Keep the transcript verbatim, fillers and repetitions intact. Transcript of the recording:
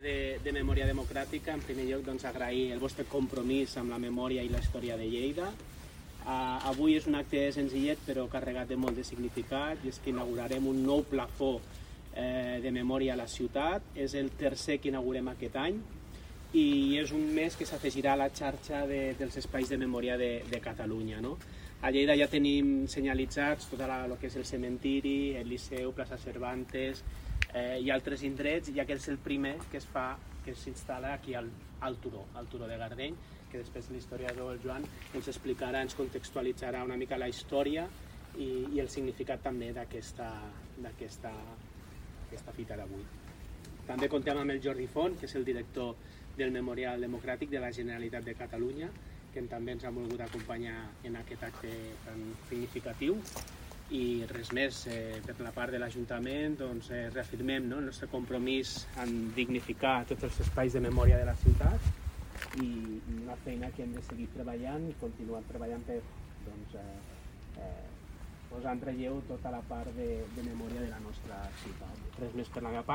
De, de Memòria Democràtica, en primer lloc doncs, agrair el vostre compromís amb la memòria i la història de Lleida. Uh, avui és un acte senzillet però carregat de molt de significat, i és que inaugurarem un nou plafó eh, de memòria a la ciutat. És el tercer que inaugurem aquest any i és un mes que s'afegirà a la xarxa de, dels espais de memòria de, de Catalunya, no? A Lleida ja tenim senyalitzats tot el que és el cementiri, el Liceu, plaça Cervantes eh, i altres indrets, ja que és el primer que es fa, que s'instal·la aquí al, al turó, al turó de Gardeny, que després l'historiador el Joan ens explicarà, ens contextualitzarà una mica la història i, i el significat també d'aquesta d'aquesta aquesta fita d'avui. També contem amb el Jordi Font, que és el director del Memorial Democràtic de la Generalitat de Catalunya, que també ens ha volgut acompanyar en aquest acte tan significatiu. I res més, eh, per la part de l'Ajuntament doncs, eh, reafirmem no, el nostre compromís en dignificar tots els espais de memòria de la ciutat i, i una feina que hem de seguir treballant i continuar treballant per doncs, eh, eh, posar en relleu tota la part de, de memòria de la nostra ciutat. Res més per la meva part.